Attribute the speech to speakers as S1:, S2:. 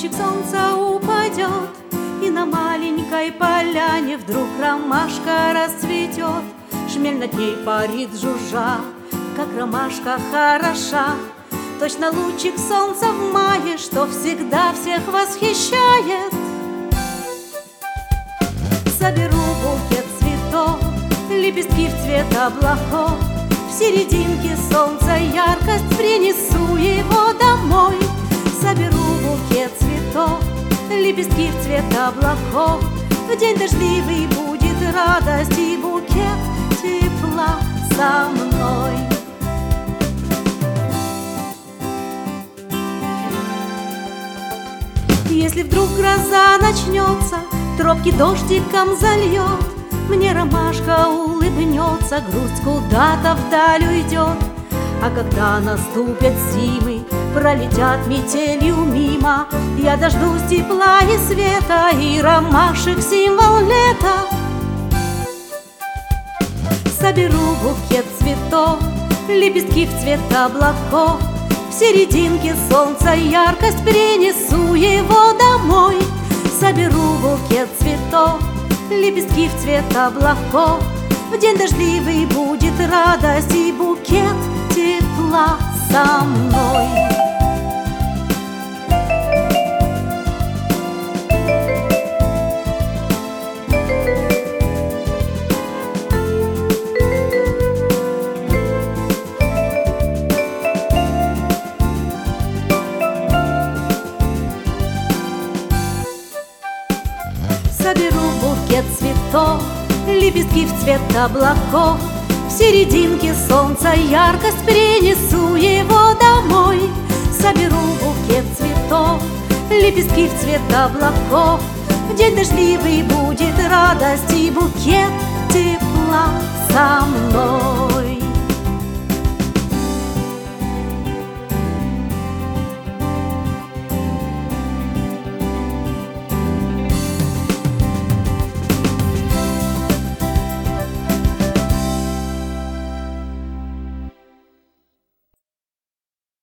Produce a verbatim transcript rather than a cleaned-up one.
S1: лучик солнца упадет, и на маленькой поляне вдруг ромашка расцветет. Шмель над ней парит жужжа, как ромашка хороша. Точно лучик солнца в мае, что всегда всех восхищает. Соберу букет цветов, лепестки в цвет облаков, в серединке солнца яркость, принесу его домой. Соберу букет цветов, лепестки в цвет облаков, в день дождливый будет радость и букет тепла со мной. Если вдруг гроза начнется, тропки дождиком зальет, мне ромашка улыбнется, грусть куда-то вдаль уйдет. А когда наступят зимы, пролетят метелью мимо, я дождусь тепла и света, и ромашек символ лета. Соберу букет цветов, лепестки в цвет облаков, в серединке солнца яркость, принесу его домой. Соберу букет цветов, лепестки в цвет облаков, в день дождливый будет радость и букет тепла со мной. Соберу букет цветов, лепестки в цвет облаков, в серединке солнца яркость, принесу его домой. Соберу букет цветов, лепестки в цвет облаков, в день дождливый будет радость и букет тепла со мной.